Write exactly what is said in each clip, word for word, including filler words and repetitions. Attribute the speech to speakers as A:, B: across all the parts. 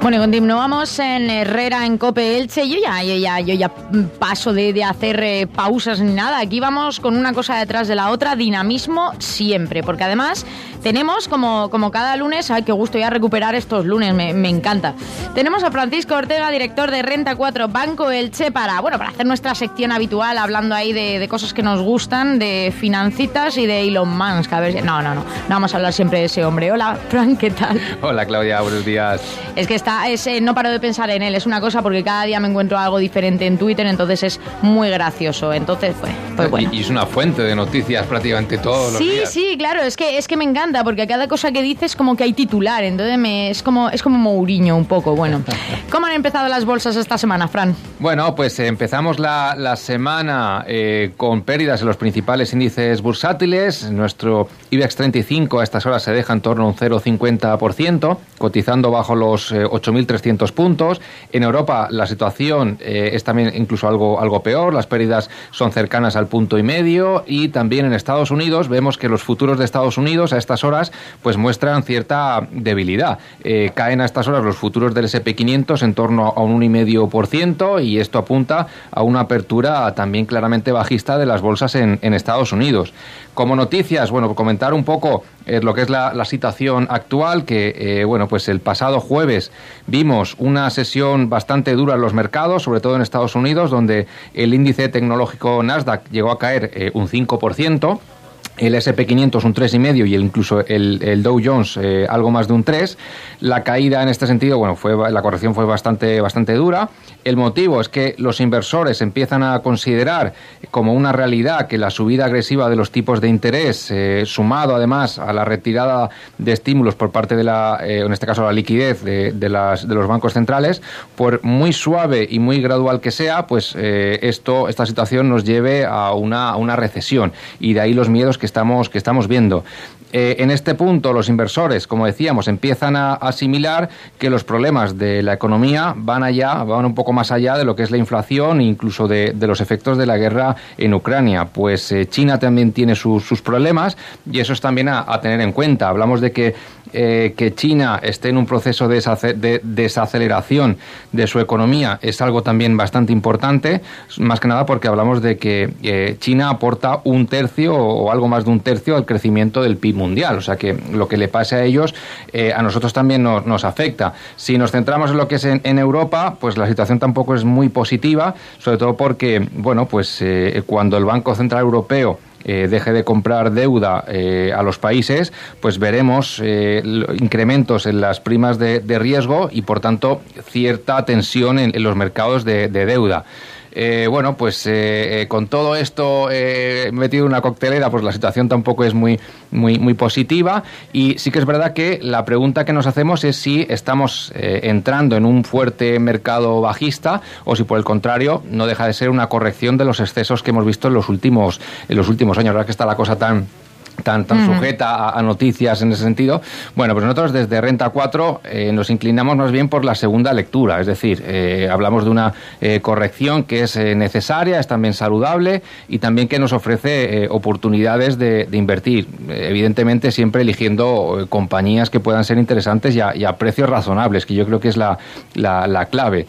A: Bueno, continuamos en Herrera, en COPE Elche. Yo ya, yo ya, yo ya paso de, de hacer eh, pausas ni nada. Aquí vamos con una cosa detrás de la otra, dinamismo siempre, porque además tenemos, como, como cada lunes, ay, qué gusto ya recuperar estos lunes, me, me encanta. Tenemos a Francisco Ortega, director de Renta cuatro Banco Elche, para, bueno, para hacer nuestra sección habitual, hablando ahí de, de cosas que nos gustan, de financitas y de Elon Musk. A ver si... No, no, no, no vamos a hablar siempre de ese hombre. Hola, Fran, ¿qué tal?
B: Hola, Claudia, buenos días.
A: Es que está, es, eh, no paro de pensar en él, es una cosa porque cada día me encuentro algo diferente en Twitter, entonces es muy gracioso. Entonces, pues, pues bueno.
B: Y, y es una fuente de noticias prácticamente todos los
A: sí,
B: días.
A: Sí, sí, claro, es que, es que me encanta, porque cada cosa que dice es como que hay titular, entonces me, es como es como Mourinho un poco. Bueno, ¿cómo han empezado las bolsas esta semana, Fran?
B: Bueno, pues eh, empezamos la, la semana eh, con pérdidas en los principales índices bursátiles. Nuestro IBEX treinta y cinco a estas horas se deja en torno a un cero coma cincuenta por ciento, cotizando bajo los eh, ocho mil trescientos puntos. En Europa la situación eh, es también incluso algo, algo peor, las pérdidas son cercanas al punto y medio, y también en Estados Unidos vemos que los futuros de Estados Unidos a estas horas pues muestran cierta debilidad. Eh, caen a estas horas los futuros del ese pe quinientos en torno a un uno coma cinco por ciento, y esto apunta a una apertura también claramente bajista de las bolsas en, en Estados Unidos. Como noticias, bueno, comentar un poco eh, lo que es la, la situación actual, que eh, bueno, pues el pasado jueves vimos una sesión bastante dura en los mercados, sobre todo en Estados Unidos, donde el índice tecnológico Nasdaq llegó a caer eh, un cinco por ciento. El ese pe quinientos un tres coma cinco por ciento y el, incluso el, el Dow Jones eh, algo más de un tres por ciento. La caída en este sentido, bueno, fue la corrección fue bastante, bastante dura. El motivo es que los inversores empiezan a considerar como una realidad que la subida agresiva de los tipos de interés, eh, sumado además a la retirada de estímulos por parte de la, eh, en este caso la liquidez de, de, las, de los bancos centrales, por muy suave y muy gradual que sea, pues eh, esto, esta situación nos lleve a una, a una recesión, y de ahí los miedos que estamos, que estamos viendo. Eh, en este punto los inversores, como decíamos, empiezan a asimilar que los problemas de la economía van allá, van un poco más allá de lo que es la inflación e incluso de, de los efectos de la guerra en Ucrania. Pues eh, China también tiene sus, sus problemas, y eso es también a, a tener en cuenta. Hablamos de que Eh, que China esté en un proceso de, desace- de desaceleración de su economía es algo también bastante importante, más que nada porque hablamos de que eh, China aporta un tercio o algo más de un tercio al crecimiento del P I B mundial, o sea que lo que le pase a ellos eh, a nosotros también nos, nos afecta. Si nos centramos en lo que es en, en Europa, pues la situación tampoco es muy positiva, sobre todo porque, bueno, pues eh, cuando el Banco Central Europeo Eh, deje de comprar deuda eh, a los países, pues veremos eh, incrementos en las primas de, de riesgo y, por tanto, cierta tensión en, en los mercados de, de deuda. Eh, bueno, pues eh, eh, con todo esto eh, metido en una coctelera, pues la situación tampoco es muy, muy, muy positiva, y sí que es verdad que la pregunta que nos hacemos es si estamos eh, entrando en un fuerte mercado bajista o si por el contrario no deja de ser una corrección de los excesos que hemos visto en los últimos, en los últimos años. La verdad que está la cosa tan tan, tan uh-huh. sujeta a, a noticias en ese sentido. Bueno, pues nosotros desde Renta cuatro eh, nos inclinamos más bien por la segunda lectura, es decir, eh, hablamos de una eh, corrección que es eh, necesaria, es también saludable y también que nos ofrece eh, oportunidades de, de invertir, eh, evidentemente siempre eligiendo eh, compañías que puedan ser interesantes y a, y a precios razonables, que yo creo que es la, la, la clave.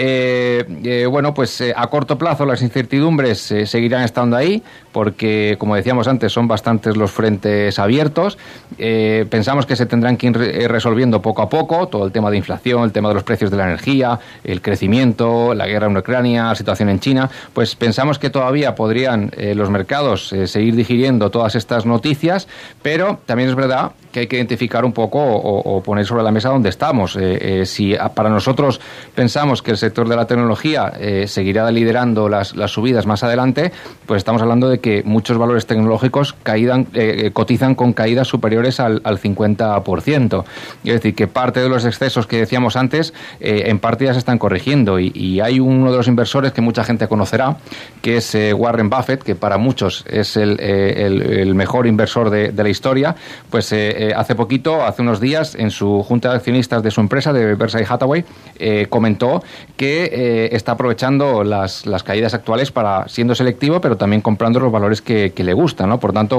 B: Eh, eh, bueno, pues eh, a corto plazo las incertidumbres eh, seguirán estando ahí, porque, como decíamos antes, son bastantes los frentes abiertos. Eh, pensamos que se tendrán que ir resolviendo poco a poco todo el tema de inflación, el tema de los precios de la energía, el crecimiento, la guerra en Ucrania, la situación en China. Pues pensamos que todavía podrían eh, los mercados eh, seguir digiriendo todas estas noticias, pero también es verdad que hay que identificar un poco o, o poner sobre la mesa dónde estamos. Eh, eh, si para nosotros pensamos que el sector de la tecnología eh, seguirá liderando las, las subidas más adelante, pues estamos hablando de que muchos valores tecnológicos caídan, eh, cotizan con caídas superiores al, al cincuenta por ciento. Es decir, que parte de los excesos que decíamos antes, eh, en parte ya se están corrigiendo. Y, y hay uno de los inversores que mucha gente conocerá, que es eh, Warren Buffett, que para muchos es el, eh, el, el mejor inversor de, de la historia. Pues eh, eh, hace poquito, hace unos días, en su junta de accionistas de su empresa, de Berkshire Hathaway, eh, comentó que eh, está aprovechando las, las caídas actuales para, siendo selectivo, pero también comprando los valores que, que le gustan, ¿no? Por tanto, bueno,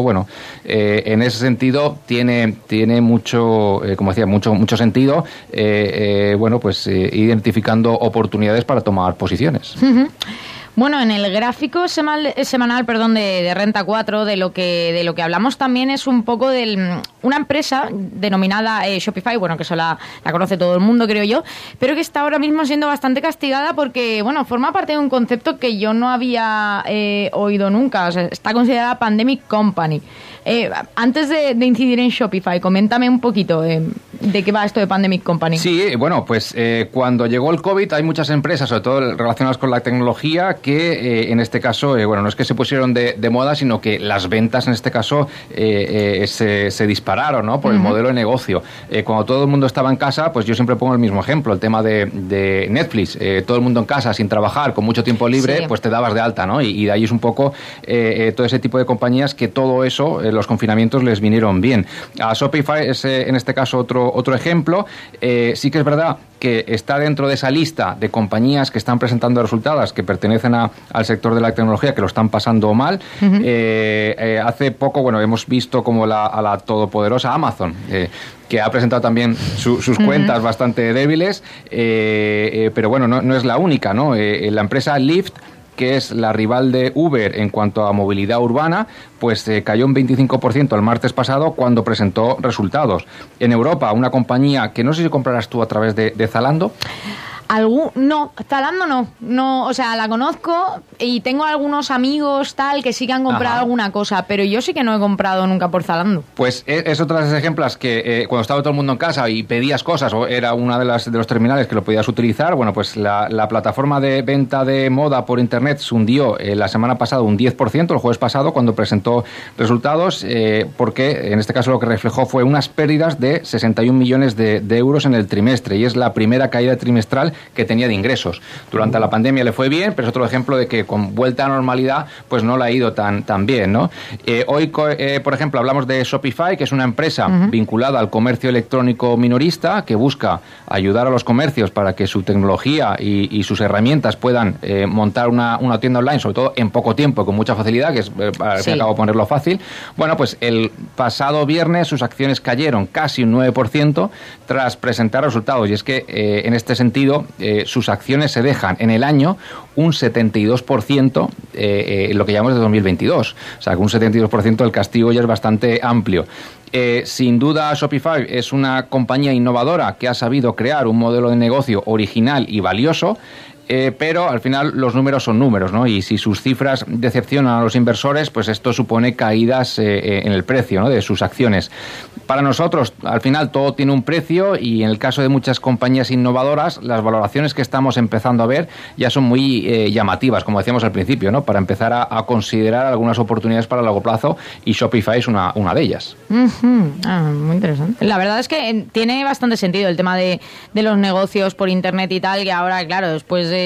B: eh, en ese sentido tiene, tiene mucho, eh, como decía, mucho, mucho sentido, eh, eh, bueno, pues eh, identificando oportunidades para tomar posiciones.
A: Uh-huh. Bueno, en el gráfico semanal, semanal perdón, de, de Renta cuatro, de lo que de lo que hablamos también es un poco de una empresa denominada eh, Shopify, bueno, que eso la, la conoce todo el mundo, creo yo, pero que está ahora mismo siendo bastante castigada porque, bueno, forma parte de un concepto que yo no había eh, oído nunca. O sea, está considerada Pandemic Company. Eh, antes de, de incidir en Shopify, coméntame un poquito eh, de qué va esto de Pandemic Company.
B: Sí, bueno, pues eh, cuando llegó el COVID hay muchas empresas, sobre todo relacionadas con la tecnología, que eh, en este caso, eh, bueno, no es que se pusieron de, de moda, sino que las ventas en este caso eh, eh, se, se dispararon, ¿no? Por uh-huh. el modelo de negocio. Eh, cuando todo el mundo estaba en casa, pues yo siempre pongo el mismo ejemplo, el tema de, de Netflix. Eh, todo el mundo en casa, sin trabajar, con mucho tiempo libre, sí. pues te dabas de alta, ¿no? Y, y de ahí es un poco eh, eh, todo ese tipo de compañías que todo eso, eh, los confinamientos les vinieron bien. A Shopify es eh, en este caso otro, otro ejemplo. Eh, sí que es verdad que está dentro de esa lista de compañías que están presentando resultados que pertenecen a, al sector de la tecnología, que lo están pasando mal. Uh-huh. eh, eh, hace poco, bueno, hemos visto como la, a la todopoderosa Amazon, eh, que ha presentado también su, sus uh-huh. cuentas bastante débiles, eh, eh, pero bueno, no, no es la única, ¿no? Eh, la empresa Lyft, que es la rival de Uber en cuanto a movilidad urbana, pues eh, cayó un veinticinco por ciento el martes pasado cuando presentó resultados. En Europa, una compañía que no sé si comprarás tú a través de, de Zalando.
A: Algún, no, Zalando no, no, o sea, la conozco y tengo algunos amigos tal que sí que han comprado Ajá. alguna cosa, pero yo sí que no he comprado nunca por Zalando.
B: Pues es, es otra de esas ejemplos que eh, cuando estaba todo el mundo en casa y pedías cosas o era una de las de los terminales que lo podías utilizar, bueno, pues la, la plataforma de venta de moda por internet se hundió eh, la semana pasada un diez por ciento, el jueves pasado, cuando presentó resultados, eh, porque en este caso lo que reflejó fue unas pérdidas de sesenta y un millones de, de euros en el trimestre, y es la primera caída trimestral que tenía de ingresos. Durante la pandemia le fue bien, pero es otro ejemplo de que con vuelta a normalidad pues no le ha ido tan, tan bien, ¿no? Eh, hoy, eh, por ejemplo, hablamos de Shopify, que es una empresa uh-huh. vinculada al comercio electrónico minorista, que busca ayudar a los comercios para que su tecnología y, y sus herramientas puedan eh, montar una, una tienda online, sobre todo en poco tiempo, con mucha facilidad, que es, eh, para sí. que acabo de ponerlo fácil. Bueno, pues el pasado viernes sus acciones cayeron casi un nueve por ciento tras presentar resultados, y es que eh, en este sentido Eh, sus acciones se dejan en el año un setenta y dos por ciento eh, eh, lo que llamamos de dos mil veintidós. O sea, que un setenta y dos por ciento del castigo ya es bastante amplio. Eh, sin duda, Shopify es una compañía innovadora que ha sabido crear un modelo de negocio original y valioso. Eh, pero al final los números son números, ¿no? Y si sus cifras decepcionan a los inversores, pues esto supone caídas eh, en el precio, ¿no?, de sus acciones. Para nosotros, al final todo tiene un precio, y en el caso de muchas compañías innovadoras, las valoraciones que estamos empezando a ver ya son muy eh, llamativas, como decíamos al principio, ¿no?, para empezar a, a considerar algunas oportunidades para largo plazo, y Shopify es una, una de ellas.
A: Uh-huh. Ah, muy interesante. La verdad es que tiene bastante sentido el tema de, de los negocios por internet y tal, que ahora, claro, después de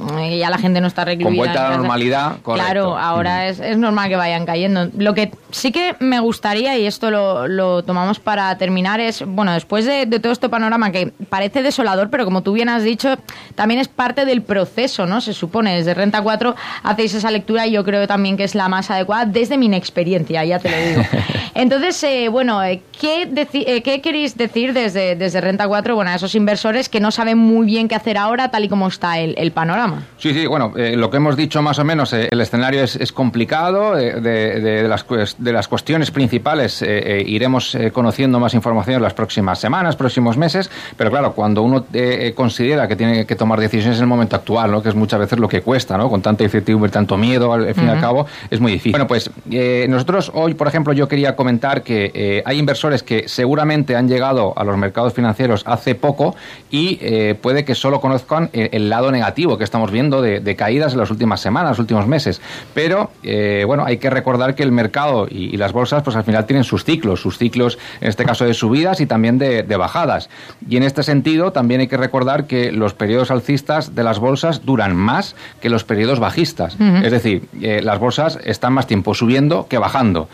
A: ya la gente no está recluida.
B: Con vuelta a la normalidad, correcto.
A: Claro, ahora mm. es, es normal que vayan cayendo. Lo que sí que me gustaría, y esto lo, lo tomamos para terminar, es, bueno, después de, de todo este panorama que parece desolador, pero como tú bien has dicho, también es parte del proceso, ¿no? Se supone, desde Renta cuatro hacéis esa lectura, y yo creo también que es la más adecuada desde mi inexperiencia, ya te lo digo. Entonces, eh, bueno, ¿qué, deci- eh, ¿qué queréis decir desde, desde Renta cuatro, bueno, a esos inversores que no saben muy bien qué hacer ahora, tal y como está el el panorama?
B: Sí, sí, bueno, eh, lo que hemos dicho más o menos, eh, el escenario es, es complicado, eh, de, de, de, las, de las cuestiones principales eh, eh, iremos eh, conociendo más información en las próximas semanas, próximos meses, pero claro, cuando uno eh, considera que tiene que tomar decisiones en el momento actual, ¿no?, que es muchas veces lo que cuesta, ¿no?, con tanta incertidumbre, tanto miedo, al fin y uh-huh. al cabo, es muy difícil. Bueno, pues eh, nosotros hoy, por ejemplo, yo quería comentar que eh, hay inversores que seguramente han llegado a los mercados financieros hace poco, y eh, puede que solo conozcan el, el lado negativo que estamos viendo de, de caídas en las últimas semanas, los últimos meses. Pero, eh, bueno, hay que recordar que el mercado y, y las bolsas, pues al final tienen sus ciclos, sus ciclos, en este caso de subidas y también de, de bajadas. Y en este sentido, también hay que recordar que los periodos alcistas de las bolsas duran más que los periodos bajistas. Uh-huh. Es decir, eh, las bolsas están más tiempo subiendo que bajando.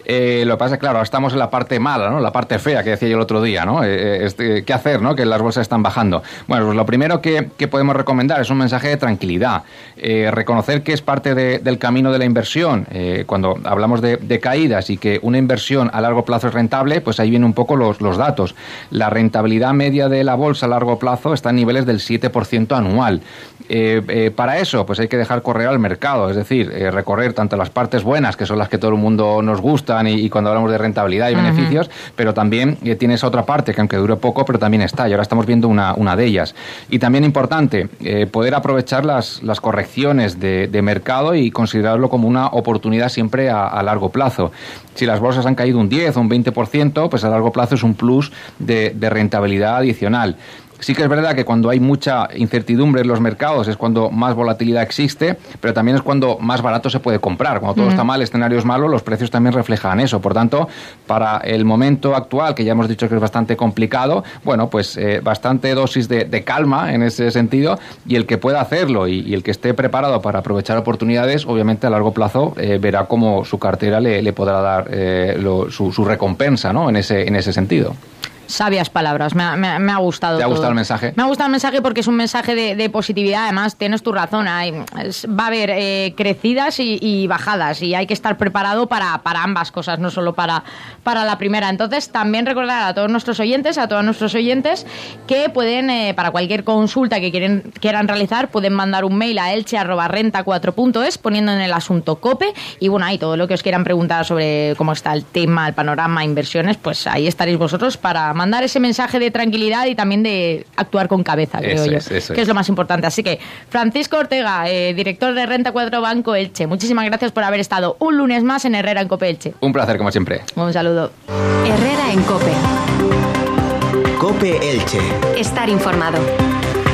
B: Eh, lo que pasa es que, claro, estamos en la parte mala, ¿no? La parte fea que decía yo el otro día, ¿no? Eh, este, ¿Qué hacer, no? Que las bolsas están bajando. Bueno, pues lo primero que, que podemos recomendar es un mensaje de tranquilidad. Eh, reconocer que es parte de, del camino de la inversión. Eh, cuando hablamos de, de caídas y que una inversión a largo plazo es rentable, pues ahí vienen un poco los, los datos. La rentabilidad media de la bolsa a largo plazo está en niveles del siete por ciento anual. Eh, eh, para eso, pues hay que dejar correr al mercado, es decir, eh, recorrer tanto las partes buenas, que son las que todo el mundo nos gustan y, y cuando hablamos de rentabilidad y uh-huh. beneficios, pero también eh, tiene esa otra parte que aunque dure poco, pero también está, y ahora estamos viendo una, una de ellas. Y también importante, eh, poder aprovechar las, las correcciones de, de mercado y considerarlo como una oportunidad siempre a, a largo plazo. Si las bolsas han caído un diez o un veinte por ciento, pues a largo plazo es un plus de, de rentabilidad adicional. Sí que es verdad que cuando hay mucha incertidumbre en los mercados es cuando más volatilidad existe, pero también es cuando más barato se puede comprar. Cuando todo mm. está mal, escenarios malos, los precios también reflejan eso. Por tanto, para el momento actual, que ya hemos dicho que es bastante complicado, bueno, pues eh, bastante dosis de, de calma en ese sentido, y el que pueda hacerlo y, y el que esté preparado para aprovechar oportunidades, obviamente a largo plazo eh, verá cómo su cartera le, le podrá dar eh, lo, su, su recompensa, ¿no? En ese, en ese sentido.
A: Sabias palabras, me ha, me ha, me ha gustado.
B: ¿Te ha
A: todo.
B: gustado el mensaje?
A: Me ha gustado el mensaje porque es un mensaje de, de positividad. Además, tienes tu razón. Hay, es, va a haber eh, crecidas y, y bajadas, y hay que estar preparado para, para ambas cosas, no solo para, para la primera. Entonces, también recordar a todos nuestros oyentes, a todos nuestros oyentes, que pueden, eh, para cualquier consulta que quieren, quieran realizar, pueden mandar un mail a elche arroba renta cuatro punto es poniendo en el asunto COPE, y bueno, ahí todo lo que os quieran preguntar sobre cómo está el tema, el panorama, inversiones, pues ahí estaréis vosotros para mandar ese mensaje de tranquilidad y también de actuar con cabeza, creo
B: eso
A: yo,
B: es, eso
A: que
B: es.
A: es lo más importante. Así que, Francisco Ortega, eh, director de Renta cuatro Banco Elche, muchísimas gracias por haber estado un lunes más en Herrera en COPE Elche.
B: Un placer, como siempre.
A: Un saludo.
C: Herrera en COPE.
D: COPE Elche.
C: Estar informado.